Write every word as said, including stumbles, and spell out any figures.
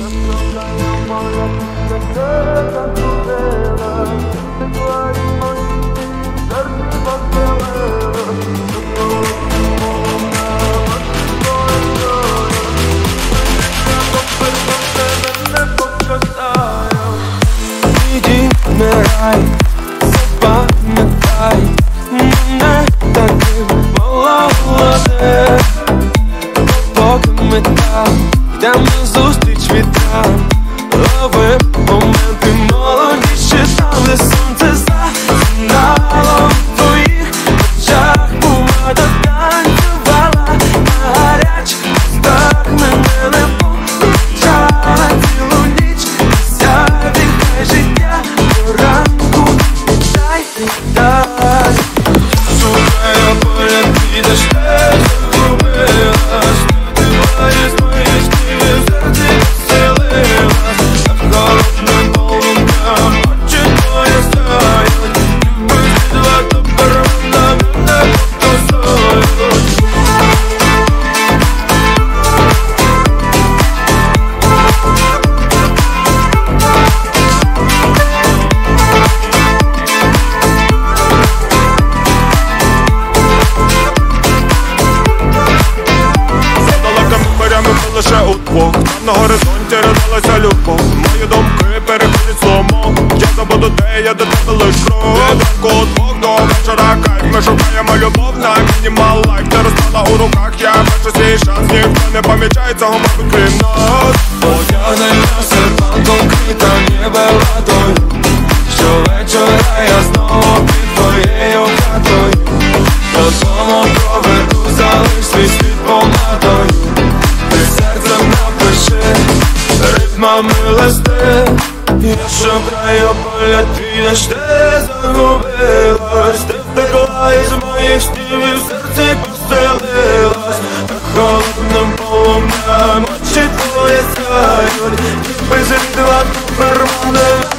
Іди, вмирай, запам'ятай мене таким молодим. Поки ми там йдемо назустріч вітрам, ловим моменти молодіші, там де сонце за сигналом в твоїх очах помада танцювала на гарячих устах, мене не помічала цілу ніч. Сяди, хай життя до ранку, дай, дай. Шукаю поля, підеш, ти загубилась, ти маєш мої штиви, в серці поселилась. Навколо полум'ям очі твої сяють, любиш відверто перемогла, мене покусують. Лише удвох, там на горизонті родилася любов. Мої думки переходять сломо. Я забуду, де я до тебе лиш крок. Від ранку удвох до вечора кайф. Ми шукаємо любов на мінімал лайф. Не розпала у руках, я бачу свій шанс. Ніхто не помічає цього, мабуть, крім нас. Одягнена серпанком квіта ніби водою. Щовечора я знову під твоєю хатою. Додому проведу, залиш свій слід помадою. Серцем напиши, ритмами листи. Я шукаю поля, підеш, ти загубилась. Ти втекла із моїх снів і в серці поселилась. Так холодним полум'ям очі твої сяють, ніби зрідла тепер мене.